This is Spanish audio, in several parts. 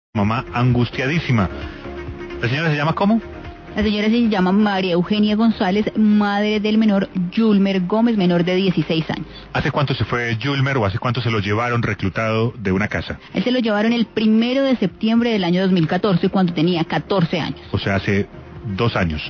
mamá angustiadísima. ¿La señora se llama cómo? La señora se llama María Eugenia González, madre del menor Yulmer Gómez, menor de 16 años. ¿Hace cuánto se fue Yulmer o hace cuánto se lo llevaron reclutado de una casa? Él se lo llevaron el 1 de septiembre del año 2014, cuando tenía 14 años. O sea, hace 2 años.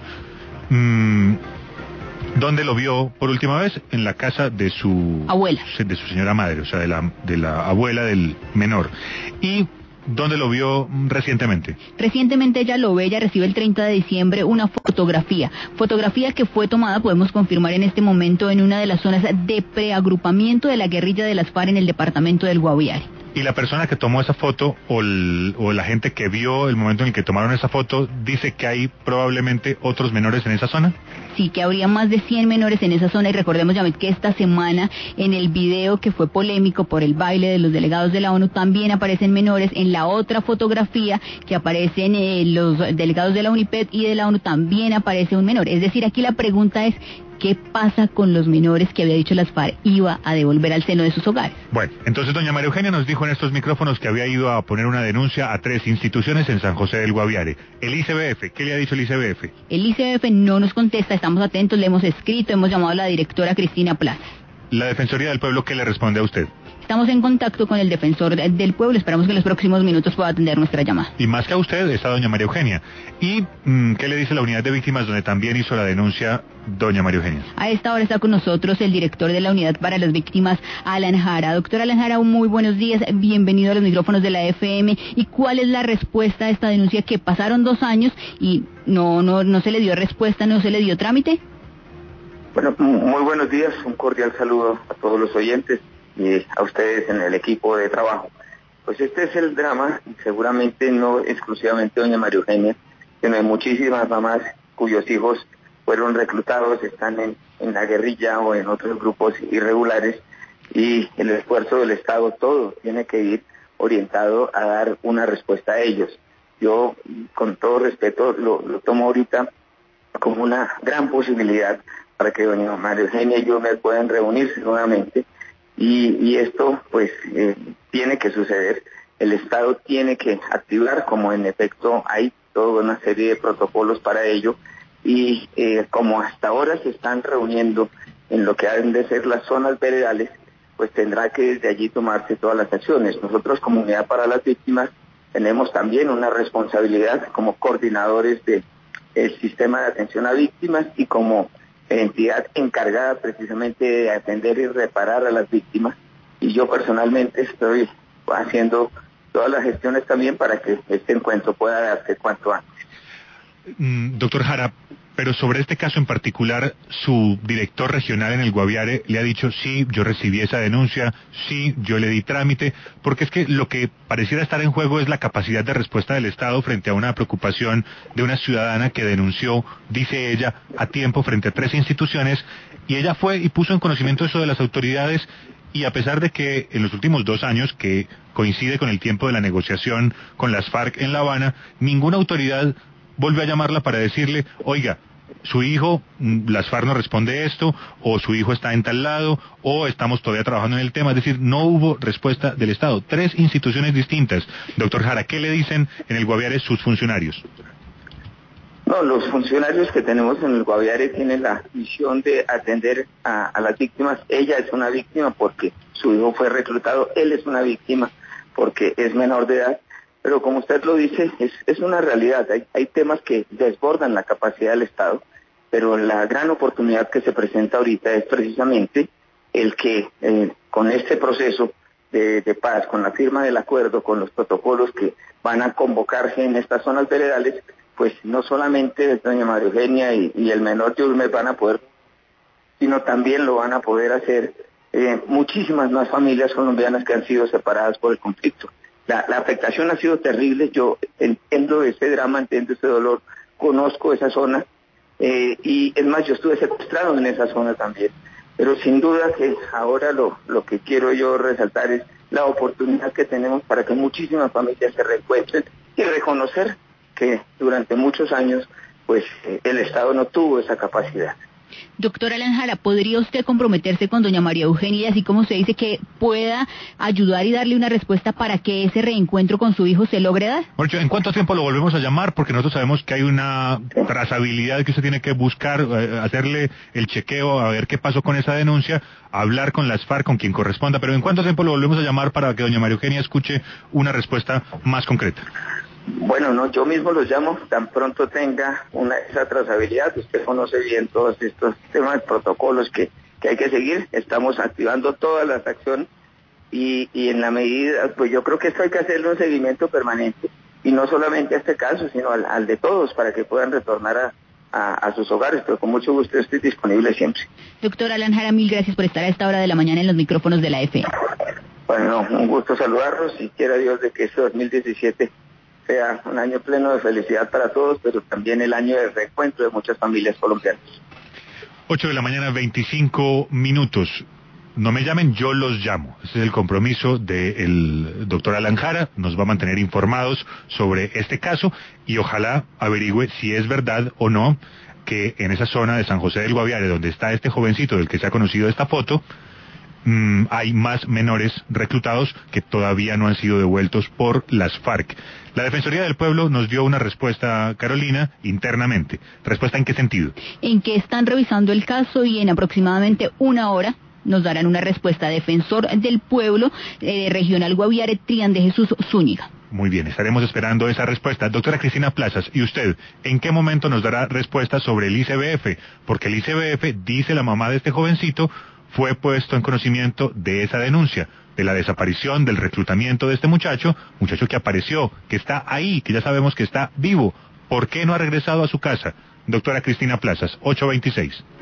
¿Dónde lo vio por última vez? En la casa de su abuela, de su señora madre, o sea, de la abuela del menor. ¿Y dónde lo vio recientemente? Recientemente ella recibe el 30 de diciembre una fotografía que fue tomada, podemos confirmar en este momento, en una de las zonas de preagrupamiento de la guerrilla de las FARC en el departamento del Guaviare. ¿Y la persona que tomó esa foto o la gente que vio el momento en el que tomaron esa foto dice que hay probablemente otros menores en esa zona? Sí, que habría más de 100 menores en esa zona, y recordemos, Yamit, que esta semana en el video que fue polémico por el baile de los delegados de la ONU también aparecen menores. En la otra fotografía que aparecen los delegados de la UNIPED y de la ONU también aparece un menor. Es decir, aquí la pregunta es: ¿qué pasa con los menores que había dicho las FARC iba a devolver al seno de sus hogares? Bueno, entonces doña María Eugenia nos dijo en estos micrófonos que había ido a poner una denuncia a 3 instituciones en San José del Guaviare. El ICBF, ¿qué le ha dicho el ICBF? El ICBF no nos contesta, estamos atentos, le hemos escrito, hemos llamado a la directora Cristina Plaza. ¿La Defensoría del Pueblo qué le responde a usted? Estamos en contacto con el defensor del pueblo, esperamos que en los próximos minutos pueda atender nuestra llamada. Y más que a usted está doña María Eugenia. ¿Y qué le dice la unidad de víctimas donde también hizo la denuncia doña María Eugenia? A esta hora está con nosotros el director de la unidad para las víctimas, Alan Jara. Doctor Alan Jara, muy buenos días, bienvenido a los micrófonos de la FM. ¿Y cuál es la respuesta a esta denuncia que pasaron 2 años y no se le dio respuesta, no se le dio trámite? Bueno, muy buenos días, un cordial saludo a todos los oyentes y a ustedes en el equipo de trabajo. Pues este es el drama, seguramente no exclusivamente doña María Eugenia, sino de muchísimas mamás cuyos hijos fueron reclutados, están en la guerrilla o en otros grupos irregulares, y el esfuerzo del Estado todo tiene que ir orientado a dar una respuesta a ellos. Yo, con todo respeto, lo tomo ahorita como una gran posibilidad para que doña María Eugenia y yo me puedan reunirse nuevamente, y esto pues tiene que suceder. El Estado tiene que activar, como en efecto hay toda una serie de protocolos para ello, y como hasta ahora se están reuniendo en lo que han de ser las zonas veredales, pues tendrá que desde allí tomarse todas las acciones. Nosotros, como Unidad para las Víctimas, tenemos también una responsabilidad como coordinadores del sistema de atención a víctimas y como entidad encargada precisamente de atender y reparar a las víctimas, y yo personalmente estoy haciendo todas las gestiones también para que este encuentro pueda darse cuanto antes. Doctor Jara, pero sobre este caso en particular, su director regional en el Guaviare le ha dicho: sí, yo recibí esa denuncia, sí, yo le di trámite, porque es que lo que pareciera estar en juego es la capacidad de respuesta del Estado frente a una preocupación de una ciudadana que denunció, dice ella, a tiempo frente a 3 instituciones, y ella fue y puso en conocimiento eso de las autoridades, y a pesar de que en los últimos 2 años, que coincide con el tiempo de la negociación con las FARC en La Habana, ninguna autoridad volvió a llamarla para decirle: oiga, su hijo, las FARC no responde esto, o su hijo está en tal lado, o estamos todavía trabajando en el tema. Es decir, no hubo respuesta del Estado. 3 instituciones distintas. Doctor Jara, ¿qué le dicen en el Guaviare sus funcionarios? No, los funcionarios que tenemos en el Guaviare tienen la misión de atender a las víctimas. Ella es una víctima porque su hijo fue reclutado, él es una víctima porque es menor de edad. Pero como usted lo dice, es una realidad. Hay temas que desbordan la capacidad del Estado, pero la gran oportunidad que se presenta ahorita es precisamente el que con este proceso de paz, con la firma del acuerdo, con los protocolos que van a convocarse en estas zonas veredales, pues no solamente doña María Eugenia y el menor Yulmer van a poder, sino también lo van a poder hacer muchísimas más familias colombianas que han sido separadas por el conflicto. La afectación ha sido terrible, yo entiendo ese drama, entiendo ese dolor, conozco esa zona, y es más, yo estuve secuestrado en esa zona también. Pero sin duda que ahora lo que quiero yo resaltar es la oportunidad que tenemos para que muchísimas familias se reencuentren y reconocer que durante muchos años pues el Estado no tuvo esa capacidad. Doctora Alan Jara, ¿podría usted comprometerse con doña María Eugenia, así como se dice, que pueda ayudar y darle una respuesta para que ese reencuentro con su hijo se logre dar? Bueno, ¿en cuánto tiempo lo volvemos a llamar? Porque nosotros sabemos que hay una trazabilidad que usted tiene que buscar, hacerle el chequeo, a ver qué pasó con esa denuncia, hablar con las FARC, con quien corresponda, pero ¿en cuánto tiempo lo volvemos a llamar para que doña María Eugenia escuche una respuesta más concreta? Bueno, no, yo mismo los llamo, tan pronto tenga esa trazabilidad. Usted conoce bien todos estos temas, protocolos que hay que seguir. Estamos activando todas las acciones y en la medida, pues yo creo que esto hay que hacerle un seguimiento permanente, y no solamente a este caso, sino al de todos, para que puedan retornar a sus hogares, pero con mucho gusto estoy disponible siempre. Doctor Alan Jara, mil gracias por estar a esta hora de la mañana en los micrófonos de la FM. Bueno, un gusto saludarlos, y quiera Dios de que este 2017 sea un año pleno de felicidad para todos, pero también el año de reencuentro de muchas familias colombianas. 8:25 a.m. No me llamen, yo los llamo. Ese es el compromiso del doctor Alan Jara. Nos va a mantener informados sobre este caso y ojalá averigüe si es verdad o no que en esa zona de San José del Guaviare, donde está este jovencito del que se ha conocido esta foto, hay más menores reclutados que todavía no han sido devueltos por las FARC. La Defensoría del Pueblo nos dio una respuesta, Carolina, internamente. ¿Respuesta en qué sentido? En que están revisando el caso y en aproximadamente una hora nos darán una respuesta. Defensor del Pueblo Regional Guaviare, Trián de Jesús Zúñiga. Muy bien, estaremos esperando esa respuesta. Doctora Cristina Plazas, ¿y usted en qué momento nos dará respuesta sobre el ICBF? Porque el ICBF, dice la mamá de este jovencito, fue puesto en conocimiento de esa denuncia, de la desaparición, del reclutamiento de este muchacho que apareció, que está ahí, que ya sabemos que está vivo. ¿Por qué no ha regresado a su casa? Doctora Cristina Plazas, 8:26.